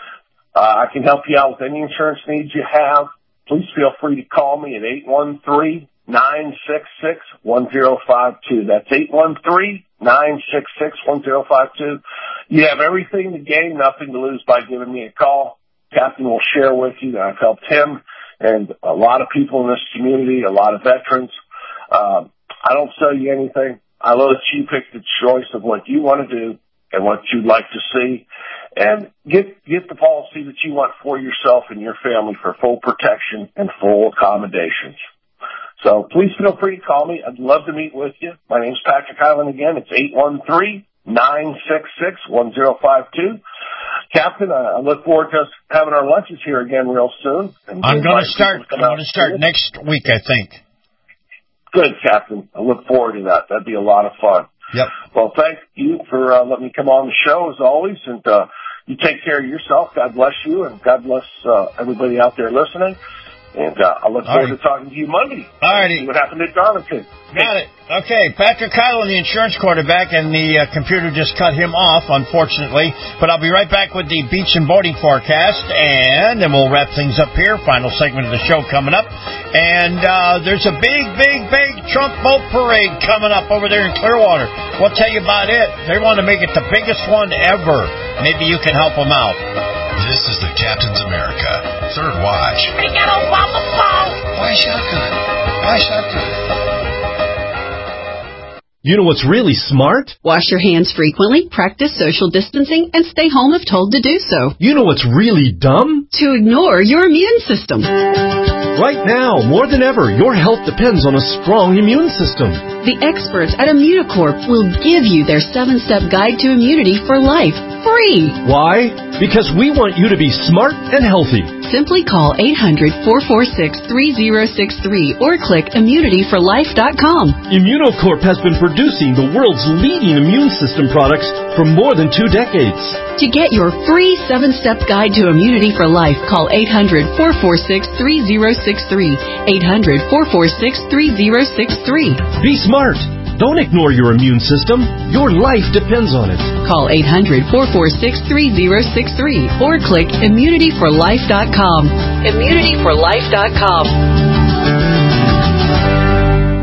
Uh, I can help you out with any insurance needs you have. Please feel free to call me at eight one three, nine six six, one zero five two. That's eight one three, nine six six, one zero five two. You have everything to gain, nothing to lose by giving me a call. Captain will share with you that I've helped him and a lot of people in this community, a lot of veterans. Um, I don't sell you anything. I let you pick the choice of what you want to do and what you'd like to see, and get get the policy that you want for yourself and your family for full protection and full accommodations. So please feel free to call me. I'd love to meet with you. My name's Patrick Hyland again. It's eight one three, nine six six, one zero five two. Captain, I look forward to us having our lunches here again real soon. I'm going to start. I'm going to start next week, I think. Good, Captain. I look forward to that. That'd be a lot of fun. Yep. Well, thank you for uh, letting me come on the show, as always. And uh, you take care of yourself. God bless you, and God bless uh, everybody out there listening. And uh, I look forward right. to talking to you Monday. All righty. See what happened at Darlington. Got it. Okay, Patrick Hyland, the insurance quarterback, and the uh, computer just cut him off, unfortunately. But I'll be right back with the beach and boating forecast, and then we'll wrap things up here. Final segment of the show coming up. And uh, there's a big, big, big Trump boat parade coming up over there in Clearwater. We'll tell you about it. They want to make it the biggest one ever. Maybe you can help them out. This is the Captain's America Third Watch. We got Obama phone. Why shotgun? Why shotgun? You know what's really smart? Wash your hands frequently, practice social distancing, and stay home if told to do so. You know what's really dumb? To ignore your immune system. Right now, more than ever, your health depends on a strong immune system. The experts at Immunocorp will give you their seven-step guide to immunity for life, free. Why? Because we want you to be smart and healthy. Simply call eight hundred, four four six, three zero six three or click immunity for life dot com. Immunocorp has been producing the world's leading immune system products for more than two decades. To get your free seven-step guide to immunity for life, call eight hundred, four four six, three zero six three. eight hundred, four four six, three zero six three. Be smart. Don't ignore your immune system. Your life depends on it. Call eight hundred, four four six, three zero six three or click immunity for life dot com. immunity for life dot com.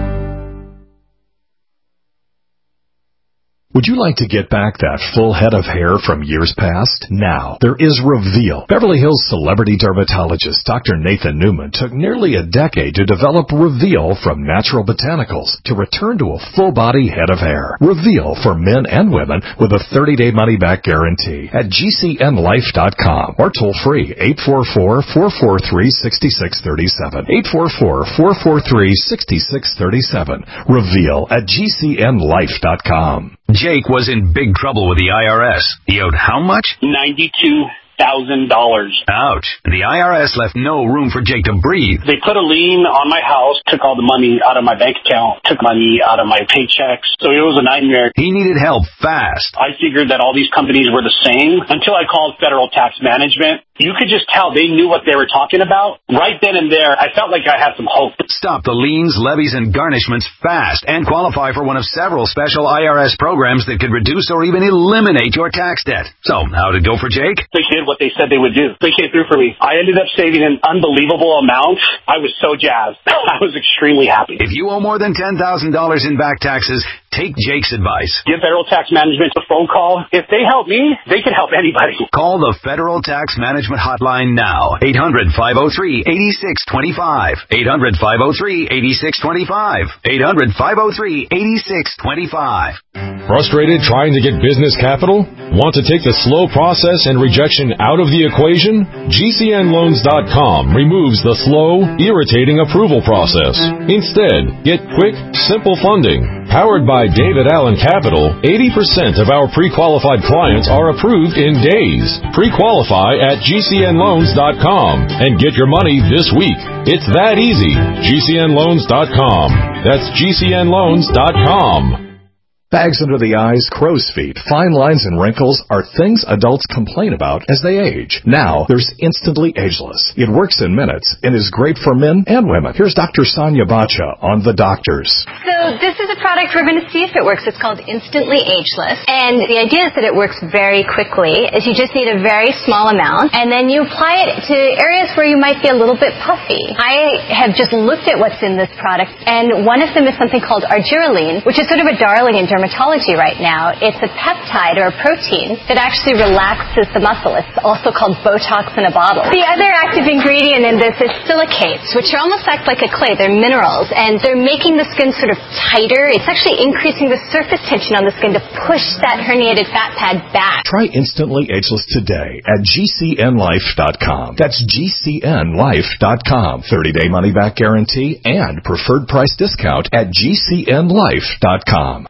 Would you like to get back that full head of hair from years past? Now, there is Reveal. Beverly Hills celebrity dermatologist Doctor Nathan Newman took nearly a decade to develop Reveal from natural botanicals to return to a full-body head of hair. Reveal for men and women with a thirty-day money-back guarantee at G C N life dot com or toll-free eight four four, four four three, six six three seven. eight four four, four four three, six six three seven. Reveal at G C N life dot com. Jake was in big trouble with the I R S. He owed how much? ninety-two thousand dollars. Ouch. The I R S left no room for Jake to breathe. They put a lien on my house, took all the money out of my bank account, took money out of my paychecks. So it was a nightmare. He needed help fast. I figured that all these companies were the same until I called Federal Tax Management. You could just tell they knew what they were talking about. Right then and there, I felt like I had some hope. Stop the liens, levies, and garnishments fast and qualify for one of several special I R S programs that could reduce or even eliminate your tax debt. So, how'd it go for Jake? They did what they said they would do. They came through for me. I ended up saving an unbelievable amount. I was so jazzed. I was extremely happy. If you owe more than ten thousand dollars in back taxes, take Jake's advice. Give Federal Tax Management a phone call. If they help me, they can help anybody. Call the Federal Tax Management Hotline now. eight hundred, five oh three, eight six two five. eight hundred, five oh three, eight six two five. eight hundred, five oh three, eight six two five. Frustrated trying to get business capital? Want to take the slow process and rejection out of the equation? G C N loans dot com removes the slow, irritating approval process. Instead, get quick, simple funding. Powered by David Allen Capital, eighty percent of our pre-qualified clients are approved in days. Pre-qualify at G C N loans dot com and get your money this week. It's that easy. G C N loans dot com. That's G C N loans dot com. Bags under the eyes, crow's feet, fine lines, and wrinkles are things adults complain about as they age. Now, there's Instantly Ageless. It works in minutes and is great for men and women. Here's Doctor Sonia Bacha on The Doctors. So this is a product we're going to see if it works. It's called Instantly Ageless. And the idea is that it works very quickly, is you just need a very small amount, and then you apply it to areas where you might be a little bit puffy. I have just looked at what's in this product, and one of them is something called argireline, which is sort of a darling in dermatology right now. It's a peptide or a protein that actually relaxes the muscle. It's also called Botox in a bottle. The other active ingredient in this is silicates, which are almost act like a clay. They're minerals, and they're making the skin sort of tighter. It's actually increasing the surface tension on the skin to push that herniated fat pad back. Try Instantly Ageless today at G C N life dot com. That's G C N life dot com. thirty-day money-back guarantee and preferred price discount at G C N life dot com.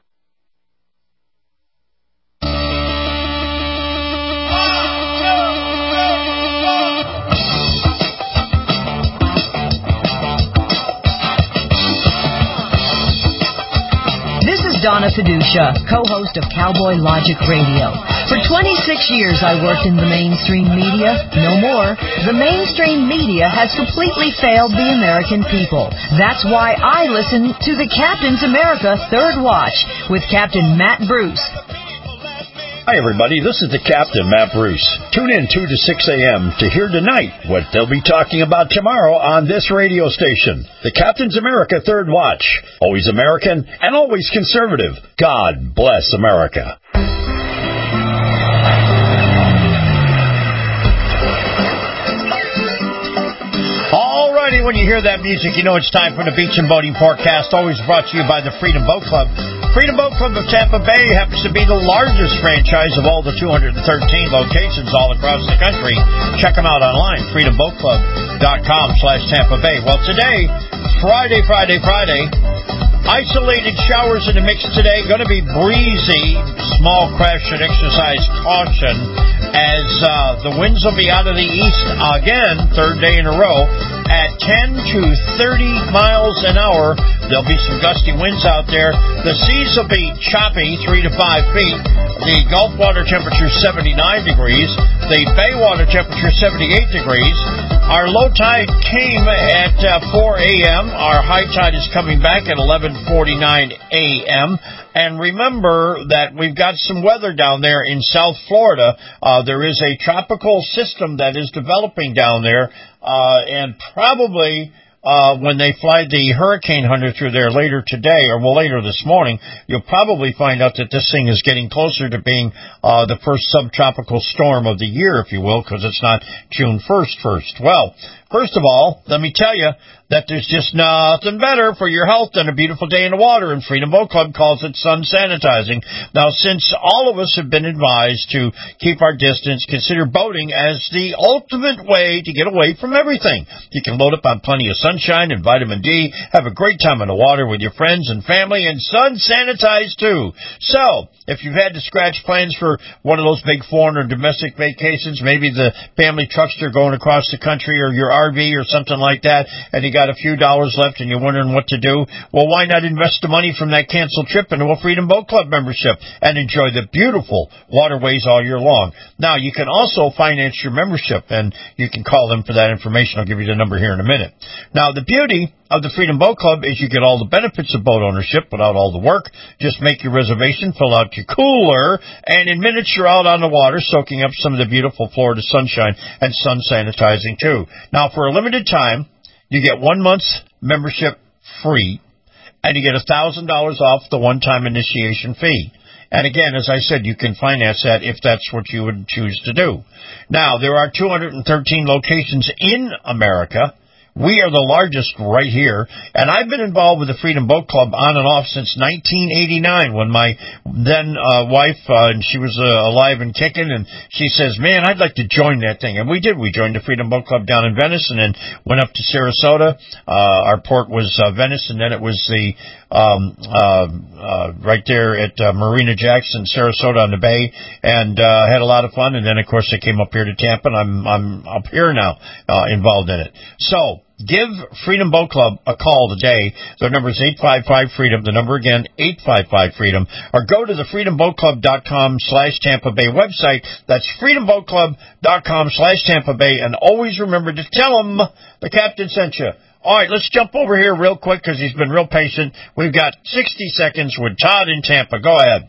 Donna Fiducia, co-host of Cowboy Logic Radio. For twenty-six years I worked in the mainstream media. No more. The mainstream media has completely failed the American people. That's why I listen to the Captain's America Third Watch with Captain Matt Bruce. Hi, everybody. This is the Captain, Matt Bruce. Tune in two to six a.m. to hear tonight what they'll be talking about tomorrow on this radio station. The Captain's America Third Watch. Always American and always conservative. God bless America. Alrighty, when you hear that music, you know it's time for the Beach and Boating Forecast, always brought to you by the Freedom Boat Club. Freedom Boat Club of Tampa Bay happens to be the largest franchise of all the two hundred thirteen locations all across the country. Check them out online, freedom boat club dot com slash Tampa Bay. Well, today, Friday, Friday, Friday, isolated showers in the mix today. Going to be breezy, small crash and exercise caution as uh, the winds will be out of the east again, third day in a row, at ten to thirty miles an hour. There'll be some gusty winds out there. The seas will be choppy, three to five feet. The Gulf water temperature seventy-nine degrees. The Bay water temperature seventy-eight degrees. Our low tide came at uh, four a.m. Our high tide is coming back at eleven forty-nine a.m. And remember that we've got some weather down there in South Florida. Uh, there is a tropical system that is developing down there, uh, and probably uh, when they fly the Hurricane Hunter through there later today, or well, later this morning, you'll probably find out that this thing is getting closer to being uh, the first subtropical storm of the year, if you will, because it's not June first first. Well, first of all, let me tell you that there's just nothing better for your health than a beautiful day in the water, and Freedom Boat Club calls it sun sanitizing. Now, since all of us have been advised to keep our distance, consider boating as the ultimate way to get away from everything. You can load up on plenty of sunshine and vitamin D, have a great time in the water with your friends and family, and sun sanitize too. So, if you've had to scratch plans for one of those big foreign or domestic vacations, maybe the family truckster going across the country or your R V or something like that, and you got a few dollars left and you're wondering what to do, well, why not invest the money from that canceled trip into a Freedom Boat Club membership and enjoy the beautiful waterways all year long? Now, you can also finance your membership, and you can call them for that information. I'll give you the number here in a minute. Now, the beauty of the Freedom Boat Club is you get all the benefits of boat ownership without all the work. Just make your reservation, fill out your cooler, and in minutes you're out on the water soaking up some of the beautiful Florida sunshine and sun sanitizing too. Now, for a limited time, you get one month's membership free, and you get one thousand dollars off the one-time initiation fee. And again, as I said, you can finance that if that's what you would choose to do. Now, there are two hundred thirteen locations in America. We are the largest right here, and I've been involved with the Freedom Boat Club on and off since nineteen eighty-nine when my then uh, wife, uh, and she was uh, alive and kicking, and she says, man, I'd like to join that thing. And we did. We joined the Freedom Boat Club down in Venice and then went up to Sarasota. Uh, our port was uh, Venice, and then it was the um, uh, uh, right there at uh, Marina Jackson, Sarasota on the bay, and uh, had a lot of fun. And then, of course, I came up here to Tampa, and I'm, I'm up here now uh, involved in it. So, give Freedom Boat Club a call today. Their number is eight five five freedom. The number again, eight five five freedom. Or go to the freedom boat club dot com slash Tampa Bay website. That's freedom boat club dot com slash Tampa Bay. And always remember to tell them the captain sent you. All right, let's jump over here real quick because he's been real patient. We've got sixty seconds with Todd in Tampa. Go ahead.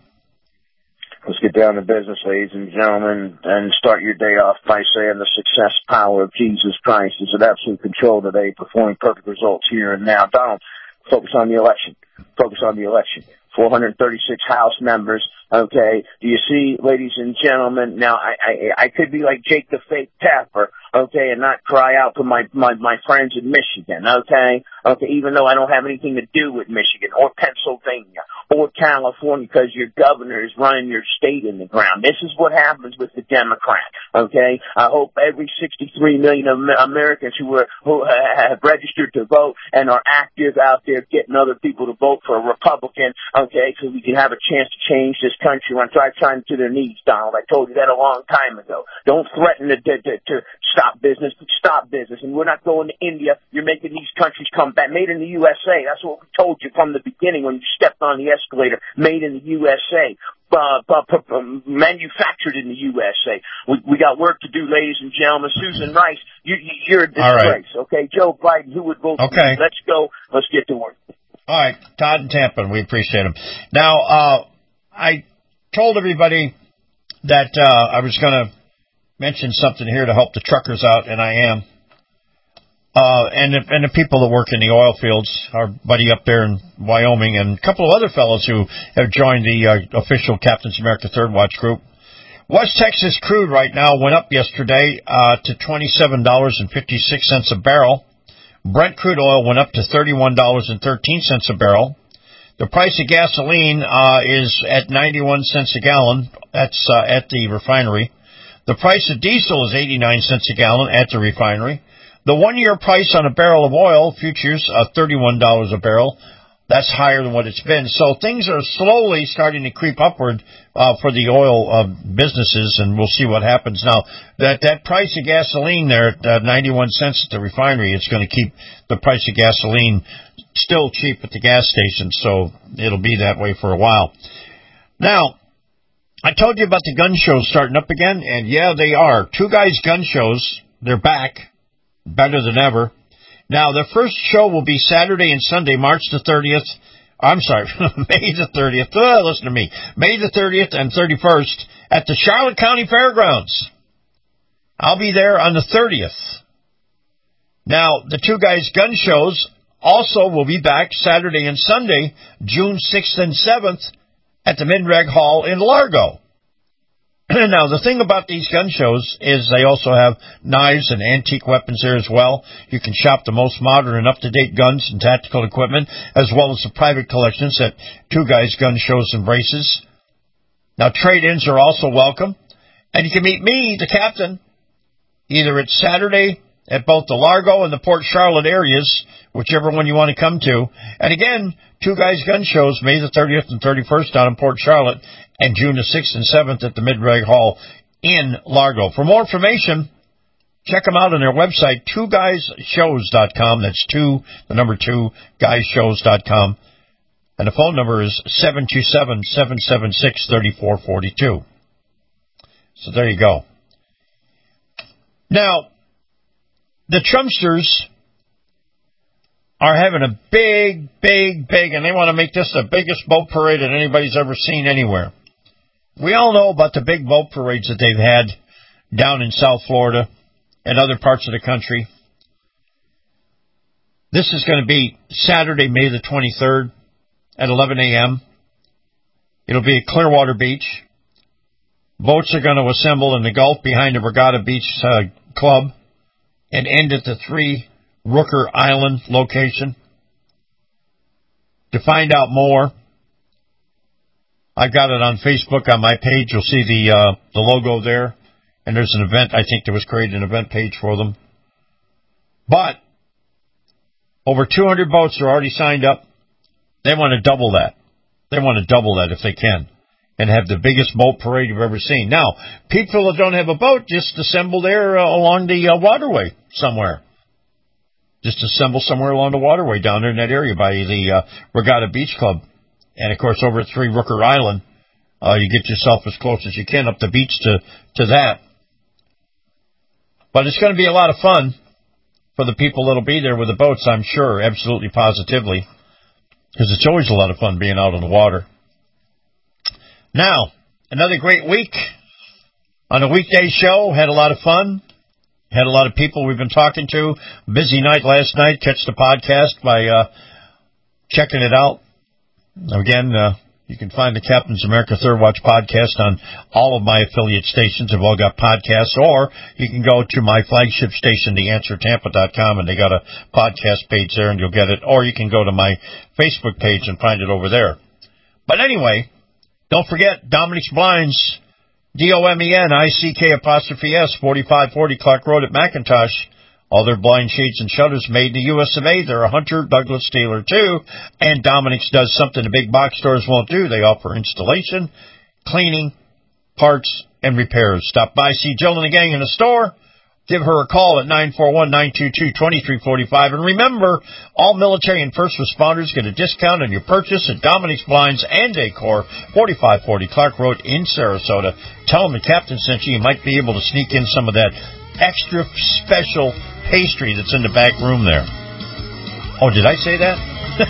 Let's get down to business, ladies and gentlemen, and start your day off by saying the success power of Jesus Christ is at absolute control today, performing perfect results here and now. Donald, focus on the election. Focus on the election. four hundred thirty-six House members. Okay, do you see, ladies and gentlemen? Now, I I, I could be like Jake the Fake Tapper, okay, and not cry out for my, my, my friends in Michigan, okay? Okay, even though I don't have anything to do with Michigan or Pennsylvania or California because your governor is running your state in the ground. This is what happens with the Democrats, okay? I hope every sixty-three million Americans who are, who have registered to vote and are active out there getting other people to vote for a Republican, okay, so we can have a chance to change this country when try trying to their needs, Donald. I told you that a long time ago. Don't threaten to, to, to, to stop business, but stop business. And we're not going to India. You're making these countries come back. Made in the U S A. That's what we told you from the beginning when you stepped on the escalator. Made in the U S A. Uh, uh, uh, manufactured in the U S A. We, we got work to do, ladies and gentlemen. Susan Rice, you, you're a disgrace, right. Okay? Joe Biden, who would vote okay. for you? Let's go. Let's get to work. All right. Todd and Tampa, we appreciate him. Now, uh, I told everybody that uh, I was going to mention something here to help the truckers out, and I am. Uh, and, the, and the people that work in the oil fields, our buddy up there in Wyoming, and a couple of other fellows who have joined the uh, official Captains America Third Watch group. West Texas crude right now went up yesterday uh, to twenty-seven dollars and fifty-six cents a barrel. Brent crude oil went up to thirty-one dollars and thirteen cents a barrel. The price of gasoline uh, is at ninety-one cents a gallon. That's uh, at the refinery. The price of diesel is eighty-nine cents a gallon at the refinery. The one-year price on a barrel of oil, futures, uh, thirty-one dollars a barrel. That's higher than what it's been. So things are slowly starting to creep upward uh, for the oil uh, businesses, and we'll see what happens. Now, that, that price of gasoline there at uh, ninety-one cents at the refinery, it's going to keep the price of gasoline still cheap at the gas station, so it'll be that way for a while. Now, I told you about the gun shows starting up again, and yeah, they are. Two Guys Gun Shows, they're back. Better than ever. Now, the first show will be Saturday and Sunday, March the thirtieth. I'm sorry, May the thirtieth. Oh, listen to me. May the thirtieth and thirty-first at the Charlotte County Fairgrounds. I'll be there on the thirtieth. Now, the Two Guys Gun Shows also will be back Saturday and Sunday, June sixth and seventh, at the Minreg Hall in Largo. Now, the thing about these gun shows is they also have knives and antique weapons there as well. You can shop the most modern and up-to-date guns and tactical equipment, as well as the private collections that Two Guys Gun Shows embraces. Now, trade-ins are also welcome. And you can meet me, the captain, either at Saturday at both the Largo and the Port Charlotte areas, whichever one you want to come to. And again, Two Guys Gun Shows, May the thirtieth and thirty-first down in Port Charlotte, and June the sixth and seventh at the Minreg Hall in Largo. For more information, check them out on their website, two guys shows dot com. That's two, the number two, guys shows dot com. And the phone number is seven two seven, seven seven six, three four four two. So there you go. Now, the Trumpsters are having a big, big, big, and they want to make this the biggest boat parade that anybody's ever seen anywhere. We all know about the big boat parades that they've had down in South Florida and other parts of the country. This is going to be Saturday, May the twenty-third at eleven a.m. It'll be at Clearwater Beach. Boats are going to assemble in the Gulf behind the Regatta Beach uh, Club and end at the Three Rooker Island location. To find out more, I've got it on Facebook on my page. You'll see the uh, the logo there. And there's an event, I think there was created an event page for them. But over two hundred boats are already signed up. They want to double that. They want to double that if they can. And have the biggest boat parade you've ever seen. Now, people that don't have a boat, just assemble there uh, along the uh, waterway somewhere. Just assemble somewhere along the waterway down there in that area by the uh, Regatta Beach Club. And, of course, over at Three Rooker Island, uh, you get yourself as close as you can up the beach to, to that. But it's going to be a lot of fun for the people that will be there with the boats, I'm sure, absolutely positively. Because it's always a lot of fun being out on the water. Now, another great week on a weekday show. Had a lot of fun. Had a lot of people we've been talking to. Busy night last night. Catch the podcast by uh, checking it out. Again, uh, you can find the Captain's America Third Watch podcast on all of my affiliate stations. They've all got podcasts. Or you can go to my flagship station, the answer tampa dot com, and they got a podcast page there, and you'll get it. Or you can go to my Facebook page and find it over there. But anyway, don't forget, Dominic's Blinds, D O M E N I C K apostrophe S, forty-five forty Clark Road at McIntosh. All their blind shades and shutters made in the U S of A. They're a Hunter Douglas dealer, too. And Dominic's does something the big box stores won't do. They offer installation, cleaning, parts, and repairs. Stop by, see Jill and the gang in the store. Give her a call at nine four one, nine two two, two three four five. And remember, all military and first responders get a discount on your purchase at Dominic's Blinds and Decor, forty-five forty Clark Road in Sarasota. Tell them the captain sent you. You might be able to sneak in some of that extra special pastry that's in the back room there. Oh, did I say that?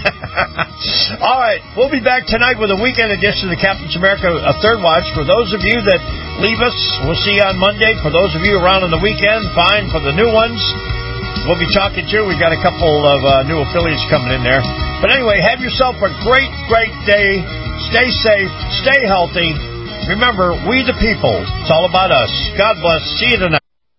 All right, we'll be back tonight with a weekend edition of the Captain's America a Third Watch. For those of you that leave us, we'll see you on Monday. For those of you around on the weekend, fine. For the new ones, we'll be talking to you. We've got a couple of uh, new affiliates coming in there. But anyway, have yourself a great, great day. Stay safe. Stay healthy. Remember, we the people. It's all about us. God bless. See you tonight.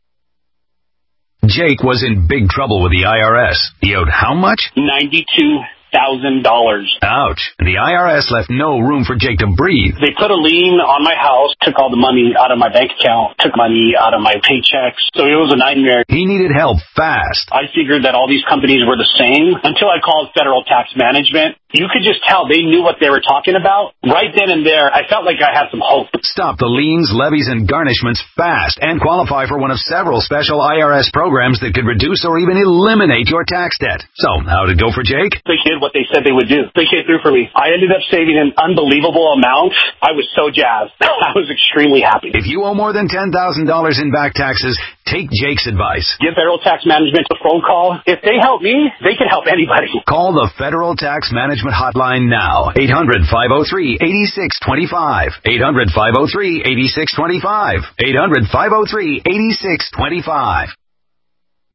Jake was in big trouble with the I R S. He owed how much? ninety-two thousand dollars. Ouch. The I R S left no room for Jake to breathe. They put a lien on my house, took all the money out of my bank account, took money out of my paychecks. So it was a nightmare. He needed help fast. I figured that all these companies were the same until I called Federal Tax Management. You could just tell they knew what they were talking about. Right then and there, I felt like I had some hope. Stop the liens, levies, and garnishments fast and qualify for one of several special I R S programs that could reduce or even eliminate your tax debt. So, how'd it go for Jake? They did what they said they would do. They came through for me. I ended up saving an unbelievable amount. I was so jazzed. I was extremely happy. If you owe more than ten thousand dollars in back taxes, take Jake's advice. Give Federal Tax Management a phone call. If they help me, they can help anybody. Call the Federal Tax Management hotline now. eight hundred, five oh three, eight six two five. eight hundred, five oh three, eight six two five. eight hundred, five oh three, eight six two five.